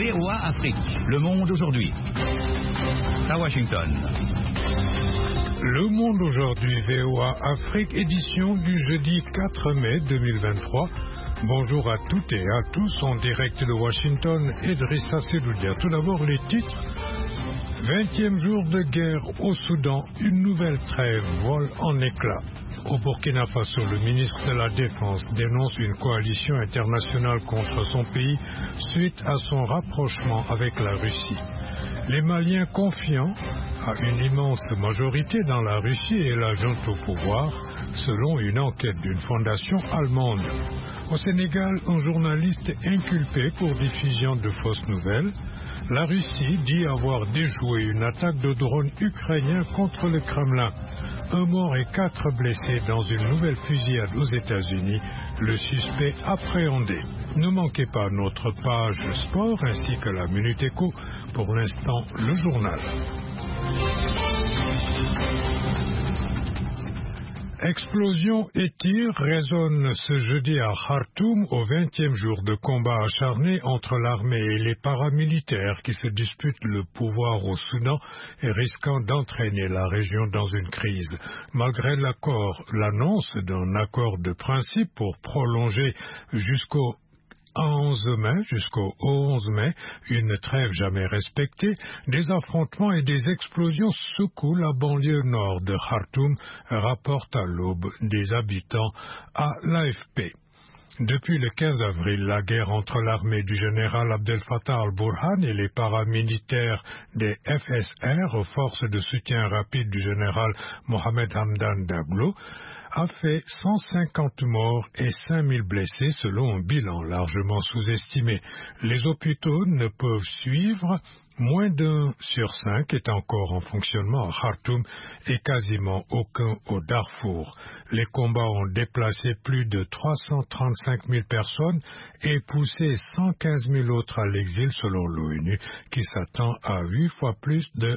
VOA Afrique. Le monde aujourd'hui. À Washington. Le monde aujourd'hui, VOA Afrique, édition du jeudi 4 mai 2023. Bonjour à toutes et à tous en direct de Washington, Idrissa Seloudia. Tout d'abord les titres. 20e jour de guerre au Soudan, une nouvelle trêve vole en éclats. Au Burkina Faso, le ministre de la Défense dénonce une coalition internationale contre son pays suite à son rapprochement avec la Russie. Les Maliens confiants à une immense majorité dans la Russie et la junte au pouvoir, selon une enquête d'une fondation allemande. Au Sénégal, un journaliste inculpé pour diffusion de fausses nouvelles. La Russie dit avoir déjoué une attaque de drones ukrainiens contre le Kremlin. Un mort et 4 blessés dans une nouvelle fusillade aux États-Unis. Le suspect appréhendé. Ne manquez pas notre page sport ainsi que la Minute Éco. Pour l'instant, le journal. Explosion et tirs résonnent ce jeudi à Khartoum au 20e jour de combat acharné entre l'armée et les paramilitaires qui se disputent le pouvoir au Soudan et risquant d'entraîner la région dans une crise. Malgré l'annonce d'un accord de principe pour prolonger jusqu'au 11 mai, une trêve jamais respectée, des affrontements et des explosions secouent la banlieue nord de Khartoum, rapporte à l'aube des habitants à l'AFP. Depuis le 15 avril, la guerre entre l'armée du général Abdel Fattah al-Burhan et les paramilitaires des FSR, forces de soutien rapide du général Mohamed Hamdan Daglo, a fait 150 morts et 5000 blessés selon un bilan largement sous-estimé. Les hôpitaux ne peuvent suivre. Moins d'1 sur 5 est encore en fonctionnement à Khartoum et quasiment aucun au Darfour. Les combats ont déplacé plus de 335 000 personnes et poussé 115 000 autres à l'exil selon l'ONU qui s'attend à 8 fois plus de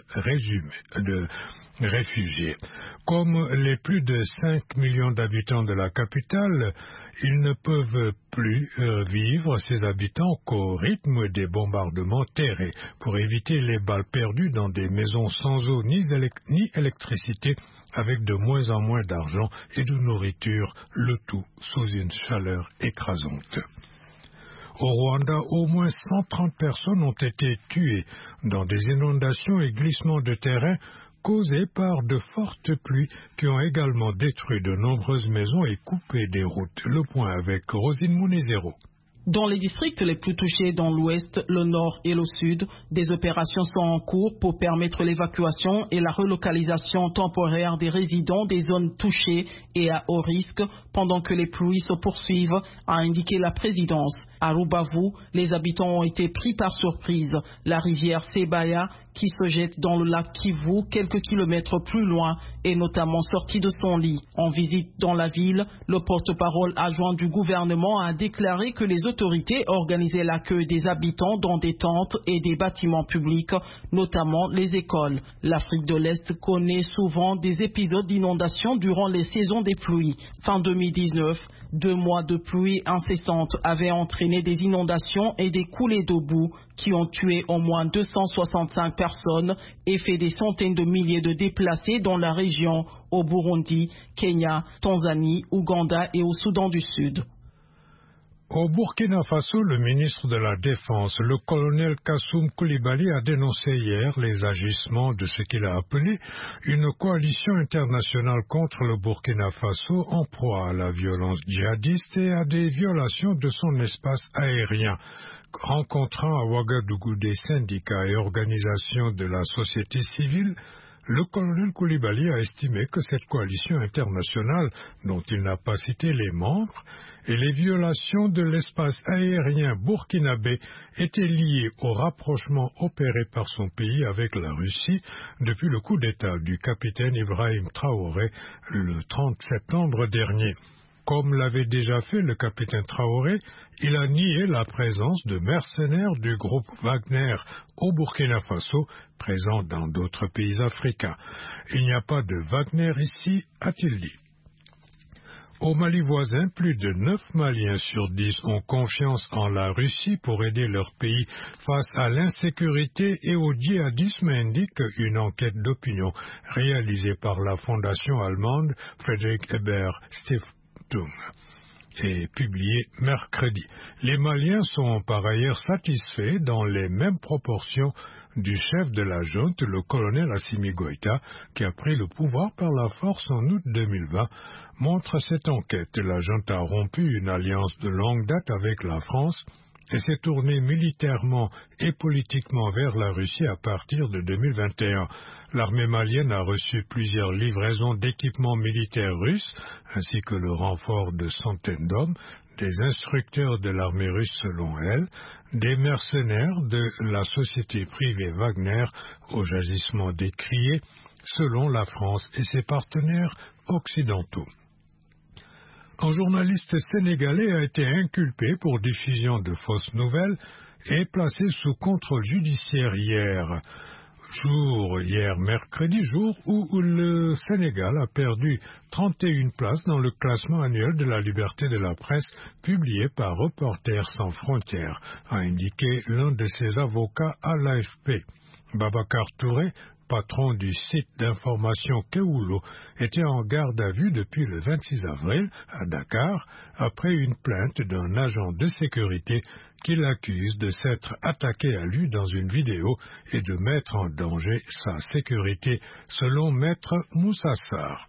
réfugiés. Comme les plus de 5 millions d'habitants de la capitale, ils ne peuvent plus vivre, ces habitants, qu'au rythme des bombardements terrés pour éviter les balles perdues dans des maisons sans eau ni électricité, avec de moins en moins d'argent et de nourriture, le tout sous une chaleur écrasante. Au Rwanda, au moins 130 personnes ont été tuées dans des inondations et glissements de terrain causés par de fortes pluies qui ont également détruit de nombreuses maisons et coupé des routes. Le point avec Rosine Mounezero. Dans les districts les plus touchés dans l'ouest, le nord et le sud, des opérations sont en cours pour permettre l'évacuation et la relocalisation temporaire des résidents des zones touchées et à haut risque pendant que les pluies se poursuivent, a indiqué la présidence. À Rubavu, les habitants ont été pris par surprise. La rivière Sebaya, qui se jette dans le lac Kivu quelques kilomètres plus loin, est notamment sortie de son lit. En visite dans la ville, le porte-parole adjoint du gouvernement a déclaré que les autorités organisaient l'accueil des habitants dans des tentes et des bâtiments publics, notamment les écoles. L'Afrique de l'Est connaît souvent des épisodes d'inondation durant les saisons des pluies. Fin 2019, 2 mois de pluie incessante avaient entraîné des inondations et des coulées d'eau boue qui ont tué au moins 265 personnes et fait des centaines de milliers de déplacés dans la région, au Burundi, Kenya, Tanzanie, Ouganda et au Soudan du Sud. Au Burkina Faso, le ministre de la Défense, le colonel Kassoum Koulibaly, a dénoncé hier les agissements de ce qu'il a appelé une coalition internationale contre le Burkina Faso en proie à la violence djihadiste et à des violations de son espace aérien. Rencontrant à Ouagadougou des syndicats et organisations de la société civile, le colonel Koulibaly a estimé que cette coalition internationale, dont il n'a pas cité les membres, et les violations de l'espace aérien burkinabé étaient liées au rapprochement opéré par son pays avec la Russie depuis le coup d'État du capitaine Ibrahim Traoré le 30 septembre dernier. Comme l'avait déjà fait le capitaine Traoré, il a nié la présence de mercenaires du groupe Wagner au Burkina Faso, présents dans d'autres pays africains. Il n'y a pas de Wagner ici, a-t-il dit. Au Mali voisin, plus de 9 Maliens sur 10 ont confiance en la Russie pour aider leur pays face à l'insécurité et au djihadisme, indique une enquête d'opinion réalisée par la fondation allemande Friedrich Ebert Stiftung et publiée mercredi. Les Maliens sont par ailleurs satisfaits dans les mêmes proportions du chef de la junte, le colonel Assimi Goïta, qui a pris le pouvoir par la force en août 2020, montre cette enquête. La junte a rompu une alliance de longue date avec la France et s'est tournée militairement et politiquement vers la Russie à partir de 2021. L'armée malienne a reçu plusieurs livraisons d'équipements militaires russes, ainsi que le renfort de centaines d'hommes, des instructeurs de l'armée russe selon elle, des mercenaires de la société privée Wagner au jugissement décrié selon la France et ses partenaires occidentaux. Un journaliste sénégalais a été inculpé pour diffusion de fausses nouvelles et placé sous contrôle judiciaire hier mercredi, jour où le Sénégal a perdu 31 places dans le classement annuel de la liberté de la presse publié par Reporters sans frontières, a indiqué l'un de ses avocats à l'AFP. Babacar Touré, patron du site d'information Kewoulo, était en garde à vue depuis le 26 avril à Dakar après une plainte d'un agent de sécurité qui l'accuse de s'être attaqué à lui dans une vidéo et de mettre en danger sa sécurité, selon Maître Moussa Sarr.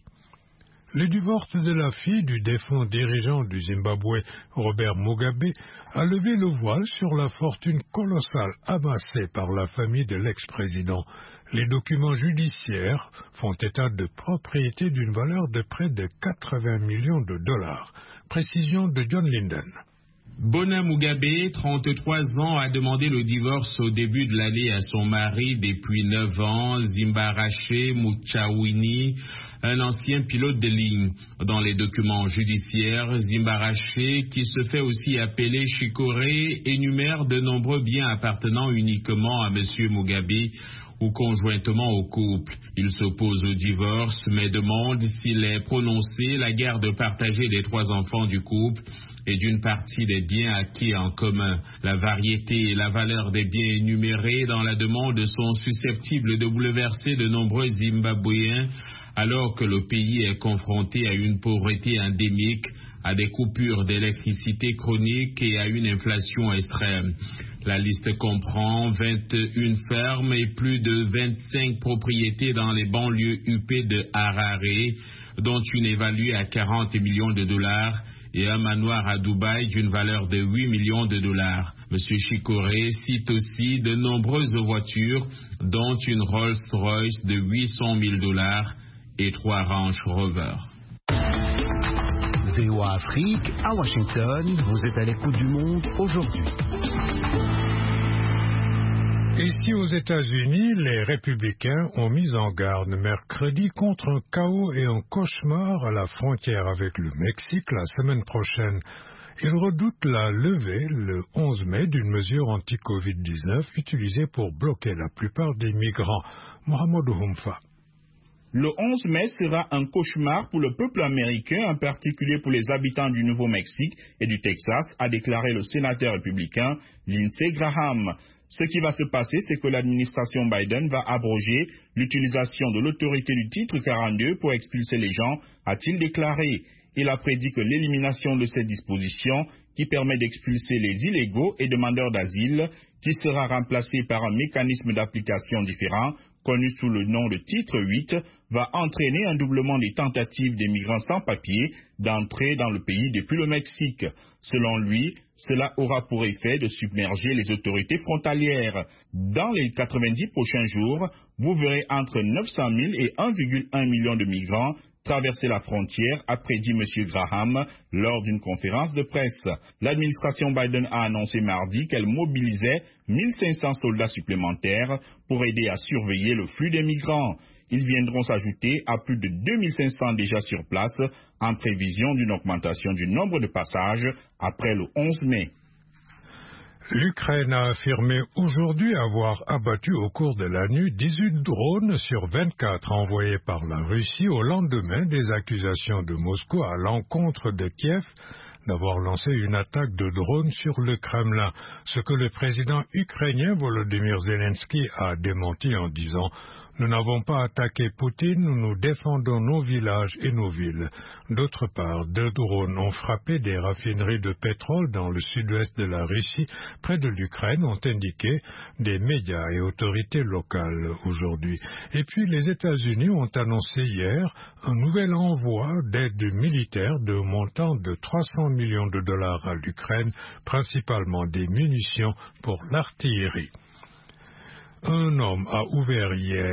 Le divorce de la fille du défunt dirigeant du Zimbabwe, Robert Mugabe, a levé le voile sur la fortune colossale amassée par la famille de l'ex-président. Les documents judiciaires font état de propriété d'une valeur de près de 80 millions de dollars. Précision de John Linden. Bona Mugabe, 33 ans, a demandé le divorce au début de l'année à son mari depuis 9 ans, Zimbarache Muchawini, un ancien pilote de ligne. Dans les documents judiciaires, Zimbarache, qui se fait aussi appeler Chicoré, énumère de nombreux biens appartenant uniquement à M. Mugabe ou conjointement au couple. Il s'oppose au divorce, mais demande s'il est prononcé la garde partagée des 3 enfants du couple et d'une partie des biens acquis en commun. La variété et la valeur des biens énumérés dans la demande sont susceptibles de bouleverser de nombreux Zimbabwéens alors que le pays est confronté à une pauvreté endémique, à des coupures d'électricité chroniques et à une inflation extrême. La liste comprend 21 fermes et plus de 25 propriétés dans les banlieues huppées de Harare, dont une évaluée à 40 millions de dollars, et un manoir à Dubaï d'une valeur de 8 millions de dollars. M. Chicoré cite aussi de nombreuses voitures, dont une Rolls-Royce de 800 000 dollars et 3 Range Rover. VOA Afrique, à Washington, vous êtes à l'écoute du monde aujourd'hui. Ici aux États-Unis, les républicains ont mis en garde mercredi contre un chaos et un cauchemar à la frontière avec le Mexique la semaine prochaine. Ils redoutent la levée le 11 mai d'une mesure anti-Covid-19 utilisée pour bloquer la plupart des migrants. Mohamedou Humfa. Le 11 mai sera un cauchemar pour le peuple américain, en particulier pour les habitants du Nouveau-Mexique et du Texas, a déclaré le sénateur républicain Lindsey Graham. Ce qui va se passer, c'est que l'administration Biden va abroger l'utilisation de l'autorité du titre 42 pour expulser les gens, a-t-il déclaré. Il a prédit que l'élimination de cette disposition, qui permet d'expulser les illégaux et demandeurs d'asile, qui sera remplacée par un mécanisme d'application différent, connu sous le nom de titre 8, va entraîner un doublement des tentatives des migrants sans papier d'entrer dans le pays depuis le Mexique. Selon lui, cela aura pour effet de submerger les autorités frontalières. Dans les 90 prochains jours, vous verrez entre 900 000 et 1,1 million de migrants traverser la frontière, a prédit M. Graham lors d'une conférence de presse. L'administration Biden a annoncé mardi qu'elle mobilisait 1500 soldats supplémentaires pour aider à surveiller le flux des migrants. Ils viendront s'ajouter à plus de 2500 déjà sur place en prévision d'une augmentation du nombre de passages après le 11 mai. L'Ukraine a affirmé aujourd'hui avoir abattu au cours de la nuit 18 drones sur 24 envoyés par la Russie au lendemain des accusations de Moscou à l'encontre de Kiev d'avoir lancé une attaque de drones sur le Kremlin, ce que le président ukrainien Volodymyr Zelensky a démenti en disant « Nous n'avons pas attaqué Poutine, nous défendons nos villages et nos villes. » D'autre part, 2 drones ont frappé des raffineries de pétrole dans le sud-ouest de la Russie, près de l'Ukraine, ont indiqué des médias et autorités locales aujourd'hui. Et puis les États-Unis ont annoncé hier un nouvel envoi d'aide militaire de montant de 300 millions de dollars à l'Ukraine, principalement des munitions pour l'artillerie. Un homme a ouvert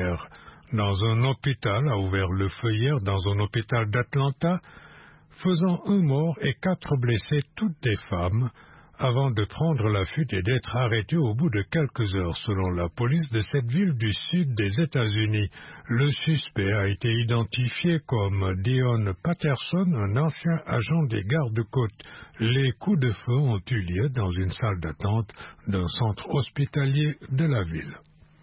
le feu hier dans un hôpital d'Atlanta, faisant un mort et 4 blessés, toutes des femmes, avant de prendre la fuite et d'être arrêté au bout de quelques heures, selon la police de cette ville du sud des États-Unis. Le suspect a été identifié comme Dion Patterson, un ancien agent des gardes-côtes. Les coups de feu ont eu lieu dans une salle d'attente d'un centre hospitalier de la ville.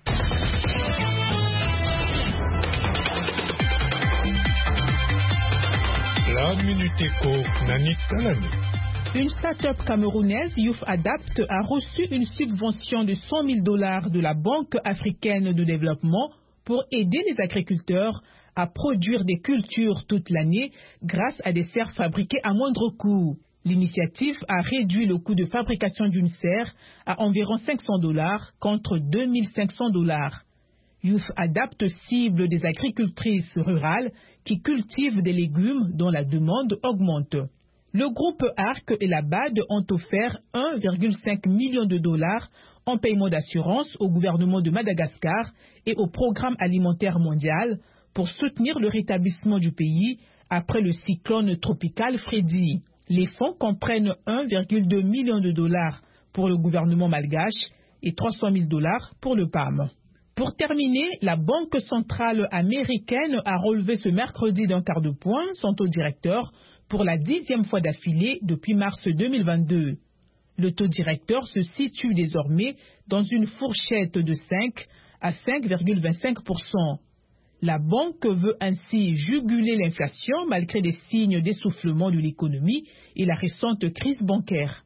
La Minute Éco, Nanit Talani. Une start-up camerounaise, Youth Adapt, a reçu une subvention de 100 000 $ de la Banque africaine de développement pour aider les agriculteurs à produire des cultures toute l'année grâce à des serres fabriquées à moindre coût. L'initiative a réduit le coût de fabrication d'une serre à environ 500 $ contre 2 500 $. Youth Adapt cible des agricultrices rurales qui cultivent des légumes dont la demande augmente. Le groupe ARC et la BAD ont offert 1,5 million de $ en paiement d'assurance au gouvernement de Madagascar et au Programme alimentaire mondial pour soutenir le rétablissement du pays après le cyclone tropical Freddy. Les fonds comprennent 1,2 million de $ pour le gouvernement malgache et 300 000 $ pour le PAM. Pour terminer, la Banque centrale américaine a relevé ce mercredi d'un quart de point son taux directeur pour la 10e fois d'affilée depuis mars 2022. Le taux directeur se situe désormais dans une fourchette de 5 à 5,25%. La banque veut ainsi juguler l'inflation malgré des signes d'essoufflement de l'économie et la récente crise bancaire.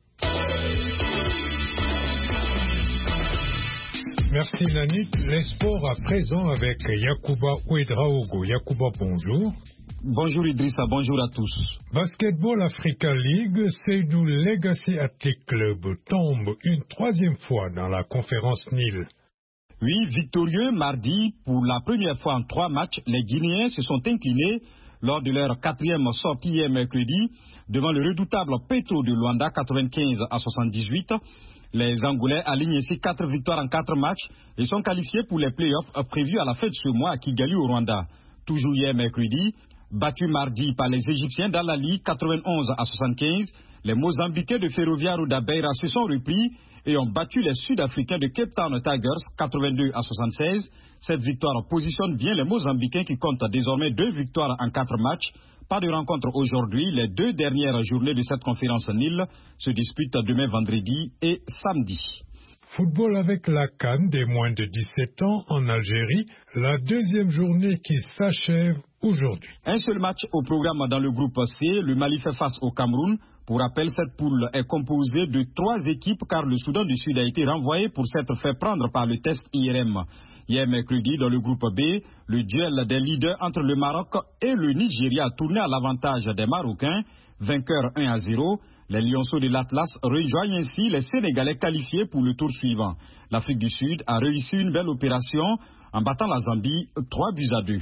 Merci Nanit. Les sports à présent avec Yacouba Ouedraogo. Yacouba, bonjour. Bonjour Idrissa, bonjour à tous. Basketball Africa League, Seydou Legacy Athletic Club tombe une 3e fois dans la conférence Nil. Oui, victorieux mardi, pour la première fois en 3 matchs, les Guinéens se sont inclinés lors de leur 4e sortie hier mercredi devant le redoutable Petro de Luanda 95 à 78. Les Angolais alignent ainsi 4 victoires en 4 matchs et sont qualifiés pour les playoffs prévus à la fin de ce mois à Kigali au Rwanda. Toujours hier mercredi, battus mardi par les Égyptiens dans la Ligue 91 à 75, les Mozambicains de Ferroviario da Beira se sont repris et ont battu les Sud-Africains de Cape Town Tigers 82 à 76. Cette victoire positionne bien les Mozambicains qui comptent désormais 2 victoires en 4 matchs. Pas de rencontre aujourd'hui. Les 2 dernières journées de cette conférence Nil se disputent demain vendredi et samedi. Football avec la CAN des moins de 17 ans en Algérie, la 2e journée qui s'achève aujourd'hui. Un seul match au programme dans le groupe C, le Mali fait face au Cameroun. Pour rappel, cette poule est composée de 3 équipes car le Soudan du Sud a été renvoyé pour s'être fait prendre par le test IRM. Hier mercredi, dans le groupe B, le duel des leaders entre le Maroc et le Nigeria a tourné à l'avantage des Marocains, vainqueurs 1-0. Les Lionceaux de l'Atlas rejoignent ainsi les Sénégalais qualifiés pour le tour suivant. L'Afrique du Sud a réussi une belle opération en battant la Zambie 3-2.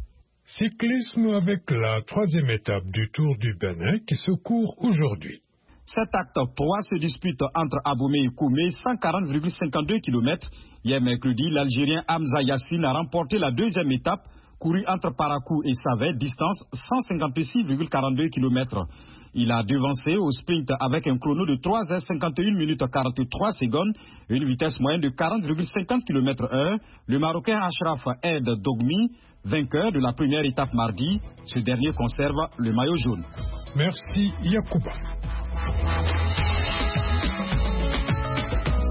Cyclisme avec la 3e étape du Tour du Bénin qui se court aujourd'hui. Cet acte 3 se dispute entre Abomey et Koumé, 140,52 km. Hier mercredi, l'Algérien Hamza Yassine a remporté la 2e étape, courue entre Parakou et Savet, distance 156,42 km. Il a devancé au sprint avec un chrono de 3h51 minutes 43 secondes et une vitesse moyenne de 40,50 km/h. Le Marocain Ashraf Ed Dogmi, vainqueur de la première étape mardi, ce dernier conserve le maillot jaune. Merci Yacouba.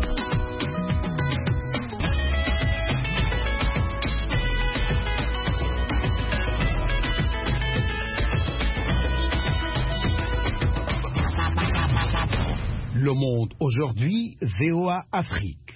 Monde aujourd'hui, VOA Afrique.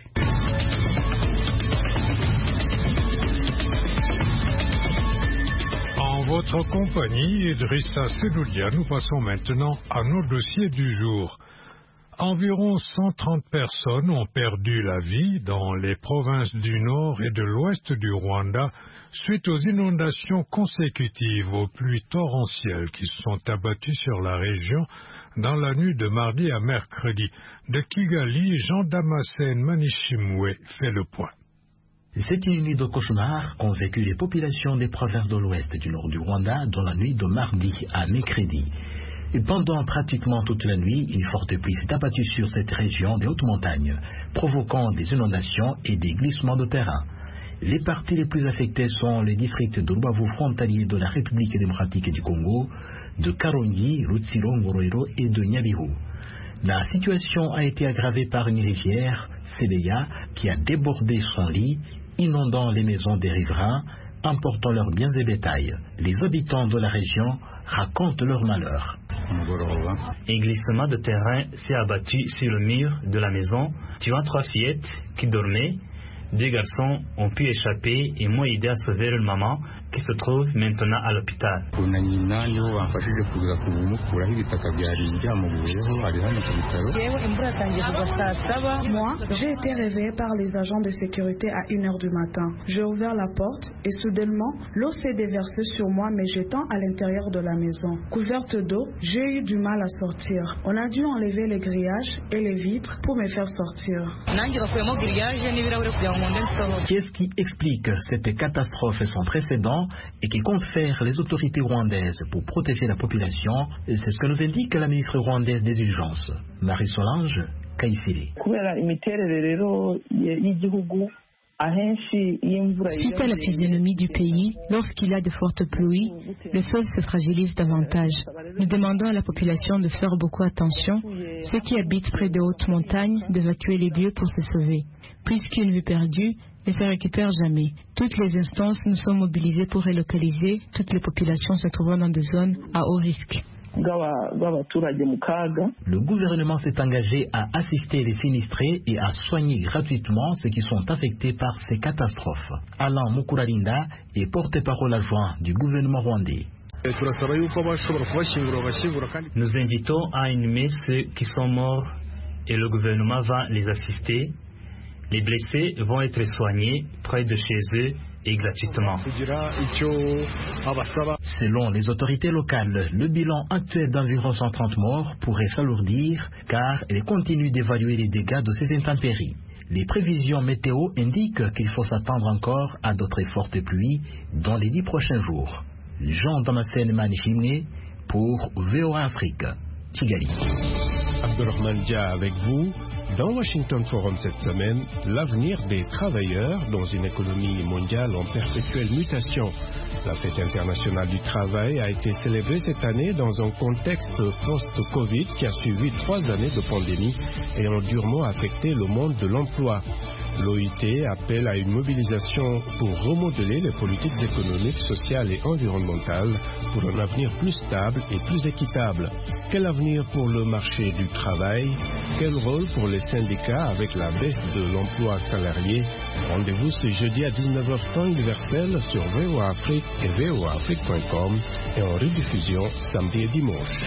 En votre compagnie, Idrissa Sedoulia, nous passons maintenant à nos dossiers du jour. Environ 130 personnes ont perdu la vie dans les provinces du nord et de l'ouest du Rwanda suite aux inondations consécutives aux pluies torrentielles qui se sont abattues sur la région dans la nuit de mardi à mercredi. De Kigali, Jean Damascène Manishimwe fait le point. C'est une nuit de cauchemar qu'ont vécu les populations des provinces de l'ouest du nord du Rwanda dans la nuit de mardi à mercredi. Et pendant pratiquement toute la nuit, une forte pluie s'est abattue sur cette région des hautes montagnes, provoquant des inondations et des glissements de terrain. Les parties les plus affectées sont les districts de Rubavu frontalier de la République démocratique du Congo, de Karongi, Rutsiro, Ngororero et de Nyabihu. La situation a été aggravée par une rivière, Sebeya, qui a débordé son lit, inondant les maisons des riverains, emportant leurs biens et bétail. Les habitants de la région racontent leur malheur. Un glissement de terrain s'est abattu sur le mur de la maison, tuant 3 fillettes qui dormaient. 2 garçons ont pu échapper et m'ont aidé à sauver leur maman qui se trouve maintenant à l'hôpital. Moi, j'ai été réveillée par les agents de sécurité à 1h du matin. J'ai ouvert la porte et soudainement, l'eau s'est déversée sur moi me jetant à l'intérieur de la maison. Couverte d'eau, j'ai eu du mal à sortir. On a dû enlever les grillages et les vitres pour me faire sortir. Qu'est-ce qui explique cette catastrophe sans précédent et qui compte faire les autorités rwandaises pour protéger la population? C'est ce que nous indique la ministre rwandaise des Urgences, Marie-Solange Kayisire. Suite à la physionomie du pays, lorsqu'il y a de fortes pluies, le sol se fragilise davantage. Nous demandons à la population de faire beaucoup attention, ceux qui habitent près de hautes montagnes, d'évacuer les lieux pour se sauver. Puisqu'une vue perdue ne se récupère jamais. Toutes les instances nous sont mobilisées pour relocaliser toutes les populations se trouvant dans des zones à haut risque. Le gouvernement s'est engagé à assister les sinistrés et à soigner gratuitement ceux qui sont affectés par ces catastrophes. Alain Mukuralinda est porte-parole adjoint du gouvernement rwandais. Nous invitons à inhumer ceux qui sont morts et le gouvernement va les assister. Les blessés vont être soignés près de chez eux et gratuitement. Selon les autorités locales, le bilan actuel d'environ 130 morts pourrait s'alourdir car elles continuent d'évaluer les dégâts de ces intempéries. Les prévisions météo indiquent qu'il faut s'attendre encore à d'autres fortes pluies dans les 10 prochains jours. Jean Damascène Manishimwe pour VOA Afrique, Kigali. Abdurrahman Dia avec vous. Dans Washington Forum cette semaine, l'avenir des travailleurs dans une économie mondiale en perpétuelle mutation. La fête internationale du travail a été célébrée cette année dans un contexte post-Covid qui a suivi 3 années de pandémie ayant durement affecté le monde de l'emploi. L'OIT appelle à une mobilisation pour remodeler les politiques économiques, sociales et environnementales pour un avenir plus stable et plus équitable. Quel avenir pour le marché du travail? Quel rôle pour les syndicats avec la baisse de l'emploi salarié? Rendez-vous ce jeudi à 19h temps universel sur VOA Afrique et voaafrique.com et en rediffusion samedi et dimanche.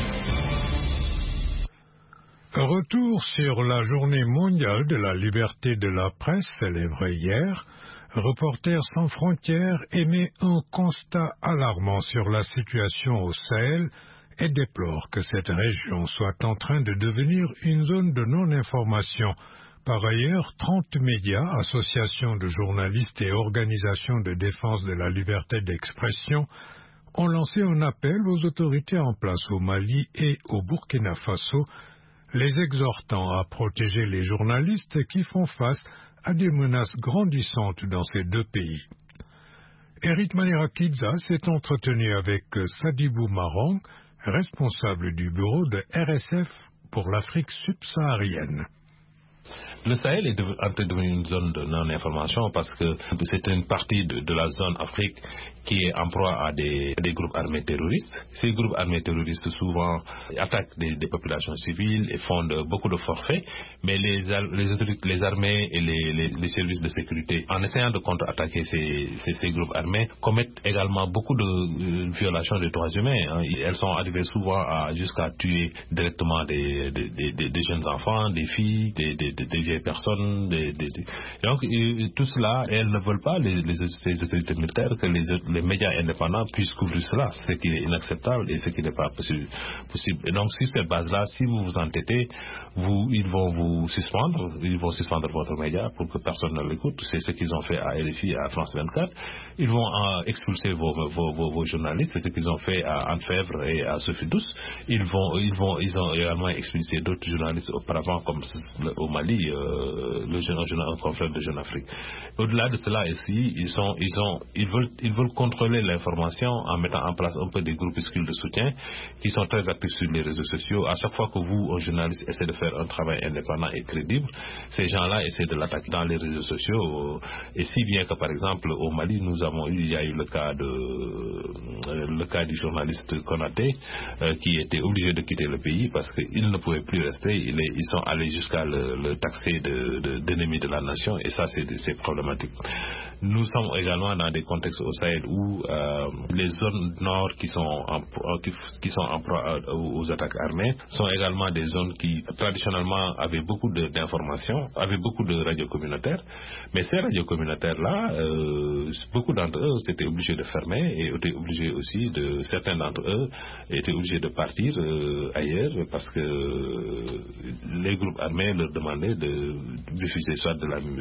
Retour sur la journée mondiale de la liberté de la presse célébrée hier. Reporters sans frontières émet un constat alarmant sur la situation au Sahel et déplore que cette région soit en train de devenir une zone de non-information. Par ailleurs, 30 médias, associations de journalistes et organisations de défense de la liberté d'expression ont lancé un appel aux autorités en place au Mali et au Burkina Faso, les exhortant à protéger les journalistes qui font face à des menaces grandissantes dans ces 2 pays. Eric Manirakidza s'est entretenu avec Sadibou Marang, responsable du bureau de RSF pour l'Afrique subsaharienne. Le Sahel est en train de devenir une zone de non-information parce que c'est une partie de la zone Afrique qui est en proie à des groupes armés terroristes. Ces groupes armés terroristes souvent attaquent des populations civiles et font beaucoup de forfaits, mais les armées et les services de sécurité, en essayant de contre-attaquer ces groupes armés, commettent également beaucoup de violations des droits humains. Elles sont arrivées souvent jusqu'à tuer directement des jeunes enfants, des filles, des vieilles personnes. Donc tout cela, elles ne veulent pas, les autorités militaires, que les médias indépendants puissent couvrir cela, ce qui est inacceptable et ce qui n'est pas possible. Et donc sur cette base-là, si vous vous entêtez, ils vont suspendre votre média pour que personne ne l'écoute. C'est ce qu'ils ont fait à RFI et à France 24. Ils vont expulser vos journalistes, c'est ce qu'ils ont fait à Anne Fèvre et à Sophie Douce. Ils ont également expulsé d'autres journalistes auparavant, comme au Mali, un confrère de Jeune Afrique. Au-delà de cela, ici, ils veulent contrôler l'information en mettant en place un peu des groupuscules de soutien qui sont très actifs sur les réseaux sociaux. À chaque fois que vous, un journaliste, essayez de faire un travail indépendant et crédible, ces gens-là essaient de l'attaquer dans les réseaux sociaux. Et si bien que, par exemple, au Mali, il y a eu le cas du journaliste Konaté qui était obligé de quitter le pays parce qu'il ne pouvait plus rester. Ils sont allés jusqu'à le taxer d'ennemi de la nation, et ça, c'est problématique. Nous sommes également dans des contextes au Sahel où les zones nord qui sont en proie aux attaques armées sont également des zones qui traditionnellement avaient beaucoup d'informations, avaient beaucoup de radios communautaires, mais ces radios communautaires-là, beaucoup d'entre eux étaient obligés de fermer et étaient obligés aussi certains d'entre eux étaient obligés de partir ailleurs parce que les groupes armés leur demandaient de diffuser soit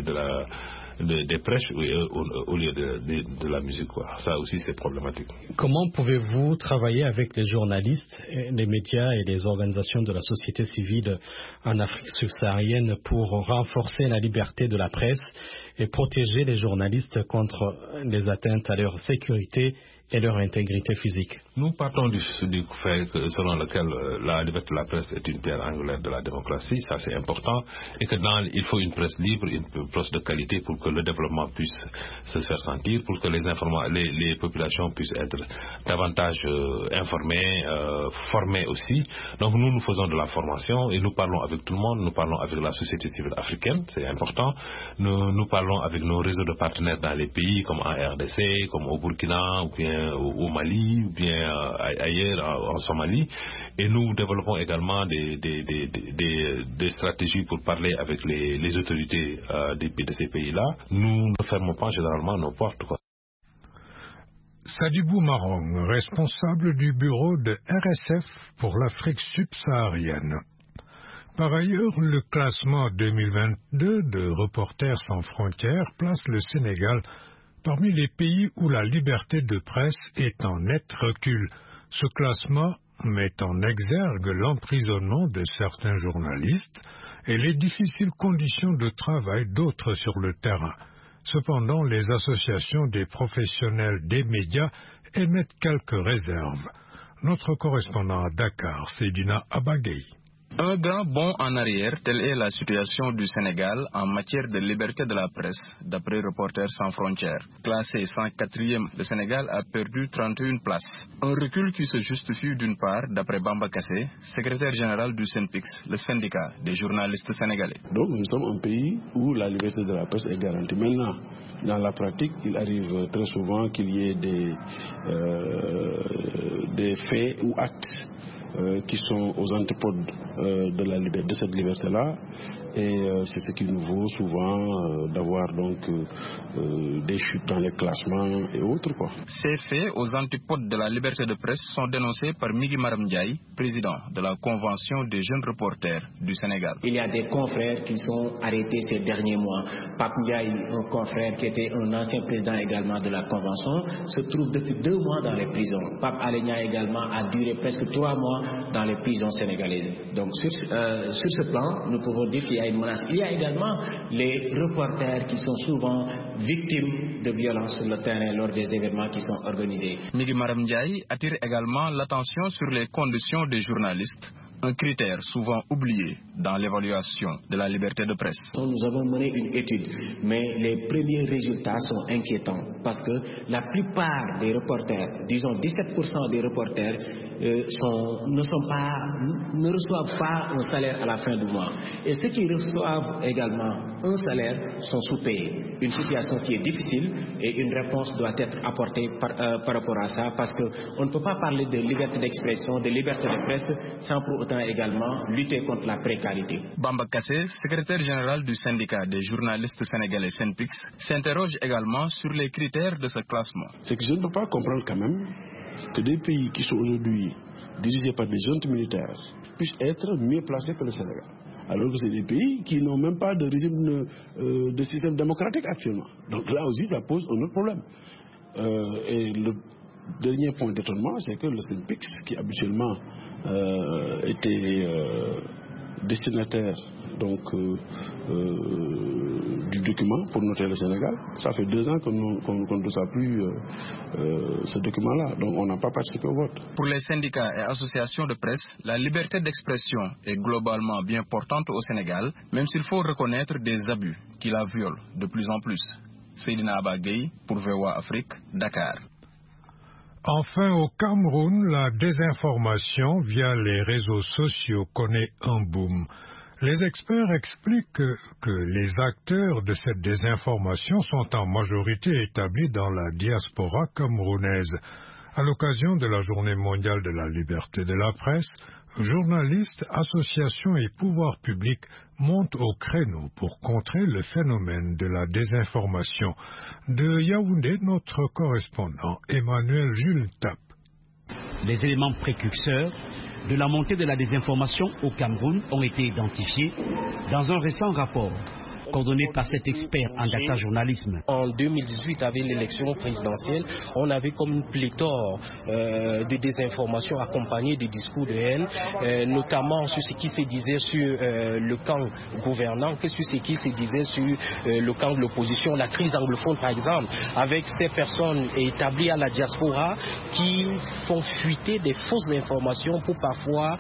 des prêches au lieu de la musique, quoi. Ça aussi, c'est problématique. Comment pouvez-vous travailler avec les journalistes, les médias et les organisations de la société civile en Afrique subsaharienne pour renforcer la liberté de la presse et protéger les journalistes contre les atteintes à leur sécurité et leur intégrité physique? Nous partons du fait selon lequel la liberté de la presse est une pierre angulaire de la démocratie, ça c'est important, et que il faut une presse libre, une presse de qualité pour que le développement puisse se faire sentir, pour que les populations puissent être davantage informées, formées aussi. Donc nous faisons de la formation et nous parlons avec tout le monde, nous parlons avec la société civile africaine, c'est important. Nous parlons avec nos réseaux de partenaires dans les pays comme en RDC, comme au Burkina, ou bien au Mali, ou bien ailleurs en Somalie, et nous développons également des stratégies pour parler avec les autorités de ces pays-là. Nous ne fermons pas généralement nos portes, quoi. Sadibou Marong, responsable du bureau de RSF pour l'Afrique subsaharienne. Par ailleurs, le classement 2022 de Reporters sans frontières place le Sénégal parmi les pays où la liberté de presse est en net recul. Ce classement met en exergue l'emprisonnement de certains journalistes et les difficiles conditions de travail d'autres sur le terrain. Cependant, les associations des professionnels des médias émettent quelques réserves. Notre correspondant à Dakar, Seydina Abagay. Un grand bond en arrière, telle est la situation du Sénégal en matière de liberté de la presse, d'après Reporters sans frontières. Classé 104e, le Sénégal a perdu 31 places. Un recul qui se justifie d'une part, d'après Bamba Kassé, secrétaire général du SYNPICS, le syndicat des journalistes sénégalais. Donc nous sommes un pays où la liberté de la presse est garantie. Maintenant, dans la pratique, il arrive très souvent qu'il y ait des faits ou actes qui sont aux antipodes de cette liberté-là, et c'est ce qui nous vaut souvent d'avoir donc des chutes dans les classements et autres, quoi. Ces faits aux antipodes de la liberté de presse sont dénoncés par Migi Maram Ndiaye, président de la Convention des jeunes reporters du Sénégal. Il y a des confrères qui sont arrêtés ces derniers mois. Pape Ndiaye, un confrère qui était un ancien président également de la Convention, se trouve depuis 2 mois dans les prisons. Pape Alenia également a duré presque 3 mois dans les prisons sénégalaises. Donc sur ce plan, nous pouvons dire qu'il y a une menace. Il y a également les reporters qui sont souvent victimes de violences sur le terrain lors des événements qui sont organisés. Migi Maram Ndiaye attire également l'attention sur les conditions des journalistes un critère souvent oublié dans l'évaluation de la liberté de presse. Nous avons mené une étude, mais les premiers résultats sont inquiétants parce que la plupart des reporters, disons 17% des reporters, ne reçoivent pas un salaire à la fin du mois. Et ceux qui reçoivent également un salaire sont sous-payés. Une situation qui est difficile et une réponse doit être apportée par rapport à ça parce qu'on ne peut pas parler de liberté d'expression, de liberté de presse sans pour autant également lutter contre la précarité. Bamba Kassé, secrétaire général du syndicat des journalistes sénégalais SYNPICS, s'interroge également sur les critères de ce classement. C'est que je ne peux pas comprendre quand même que des pays qui sont aujourd'hui dirigés par des juntes militaires puissent être mieux placés que le Sénégal. Alors que c'est des pays qui n'ont même pas de régime de système démocratique actuellement. Donc là aussi, ça pose un autre problème. Et le dernier point d'étonnement, c'est que le SYNPICS, qui habituellement était destinataire donc, du document pour noter le Sénégal, ça fait 2 ans qu'on ne reçoit plus ce document-là. Donc on n'a pas participé au vote. Pour les syndicats et associations de presse, la liberté d'expression est globalement bien portante au Sénégal, même s'il faut reconnaître des abus qui la violent de plus en plus. Seydina Abagay pour VOA Afrique, Dakar. Enfin, au Cameroun, la désinformation via les réseaux sociaux connaît un boom. Les experts expliquent que les acteurs de cette désinformation sont en majorité établis dans la diaspora camerounaise. À l'occasion de la Journée mondiale de la liberté de la presse, journalistes, associations et pouvoirs publics montent au créneau pour contrer le phénomène de la désinformation. De Yaoundé, notre correspondant Emmanuel Jules Tap. Les éléments précurseurs de la montée de la désinformation au Cameroun ont été identifiés dans un récent rapport coordonné par cet expert en data journalisme. En 2018, avec l'élection présidentielle, on avait comme une pléthore de désinformation accompagnée des discours de haine, notamment sur ce qui se disait sur le camp gouvernant, que sur ce qui se disait sur le camp de l'opposition, la crise anglophone par exemple, avec ces personnes établies à la diaspora qui font fuiter des fausses informations pour parfois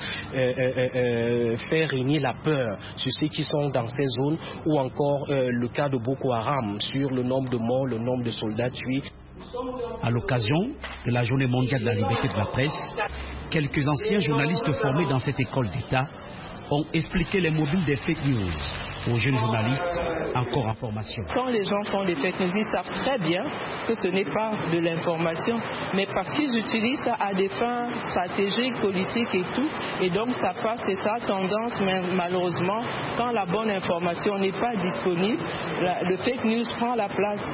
faire régner la peur sur ceux qui sont dans ces zones, ou encore le cas de Boko Haram sur le nombre de morts, le nombre de soldats tués. À l'occasion de la Journée mondiale de la liberté de la presse, quelques anciens journalistes formés dans cette école d'État ont expliqué les mobiles des fake news aux jeunes journalistes encore en formation. Quand les gens font des fake news, ils savent très bien que ce n'est pas de l'information, mais parce qu'ils utilisent ça à des fins stratégiques, politiques et tout, et donc ça passe, c'est ça tendance, mais malheureusement, quand la bonne information n'est pas disponible, le fake news prend la place.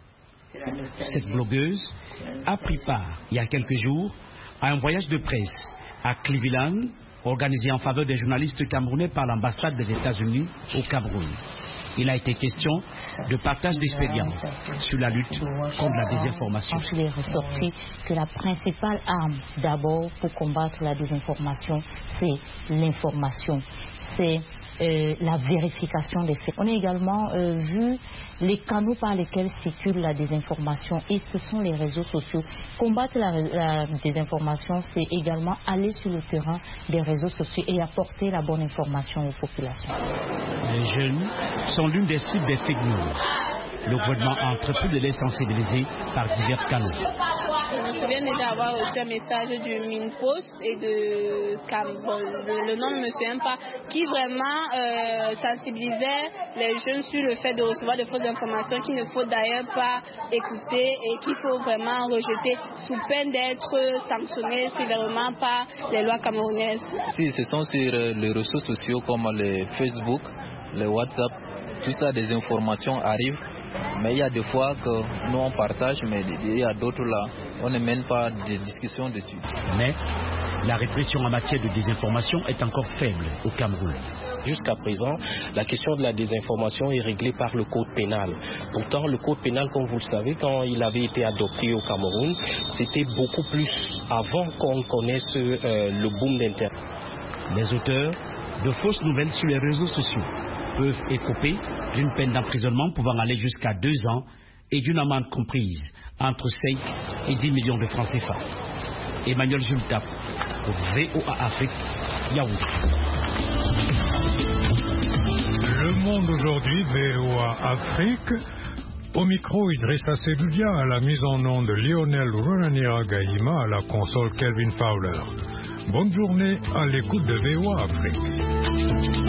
Cette blogueuse a pris part, il y a quelques jours, à un voyage de presse à Cleveland, organisé en faveur des journalistes camerounais par l'ambassade des États-Unis au Cameroun. Il a été question de partage d'expérience sur la lutte contre la désinformation. Il est ressorti que la principale arme d'abord pour combattre la désinformation, c'est l'information, c'est la vérification des faits. On a également vu les canaux par lesquels circule la désinformation, et ce sont les réseaux sociaux. Combattre la désinformation, c'est également aller sur le terrain des réseaux sociaux et apporter la bonne information aux populations. Les jeunes sont l'une des cibles des fake news. Le gouvernement a entrepris de les sensibiliser par divers canaux. Je me souviens déjà avoir reçu un message du Minpost et de le nom ne me souvient pas, qui vraiment sensibilisait les jeunes sur le fait de recevoir de fausses informations qu'il ne faut d'ailleurs pas écouter et qu'il faut vraiment rejeter sous peine d'être sanctionné sévèrement par les lois camerounaises. Si, ce sont sur les réseaux sociaux comme les Facebook, les WhatsApp, tout ça, des informations arrivent. Mais il y a des fois que nous on partage, mais il y a d'autres là, on ne mène pas de discussion dessus. Mais la répression en matière de désinformation est encore faible au Cameroun. Jusqu'à présent, la question de la désinformation est réglée par le code pénal. Pourtant, le code pénal, comme vous le savez, quand il avait été adopté au Cameroun, c'était beaucoup plus avant qu'on connaisse le boom d'Internet. Les auteurs de fausses nouvelles sur les réseaux sociaux peuvent écoper d'une peine d'emprisonnement pouvant aller jusqu'à 2 ans et d'une amende comprise entre 5 et 10 millions de francs CFA. Emmanuel Jultap, pour VOA Afrique, Yaoundé. Le Monde aujourd'hui, VOA Afrique. Au micro, Idrissa Sedoudia, à la mise en onde de Lionel Ronania Gaïma, à la console Kelvin Fowler. Bonne journée à l'écoute de VOA Afrique.